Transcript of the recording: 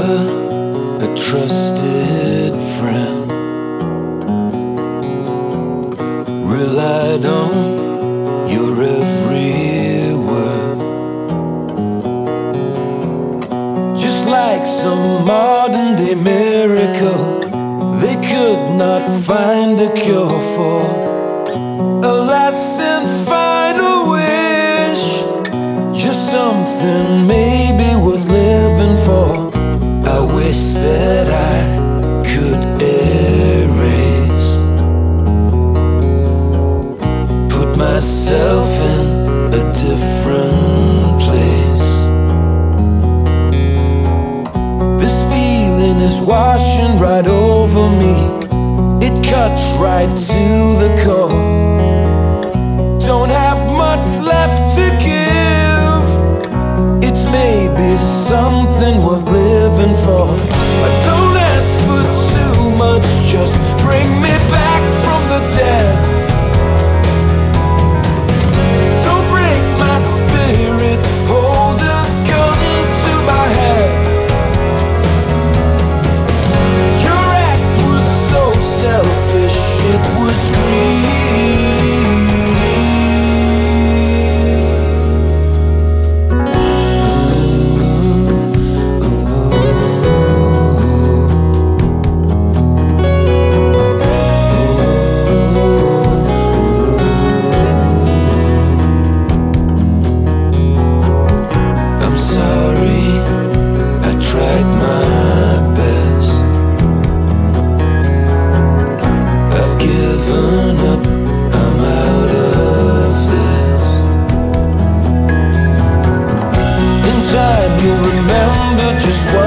a trusted friend, relied on your every word. Just like some modern day miracle, they could not find a cure for a last and final wish. Just something maybe worth living for. I wish that I could erase, put myself in a different place. This feeling is washing right over me. It cuts right to the core. Don't have much left to give. It's maybe something worth living for. I don't ask for too much, just bring me back from the dead. Don't break my spirit, hold a gun to my head. Your act was so selfish, it was greed. You'll remember just what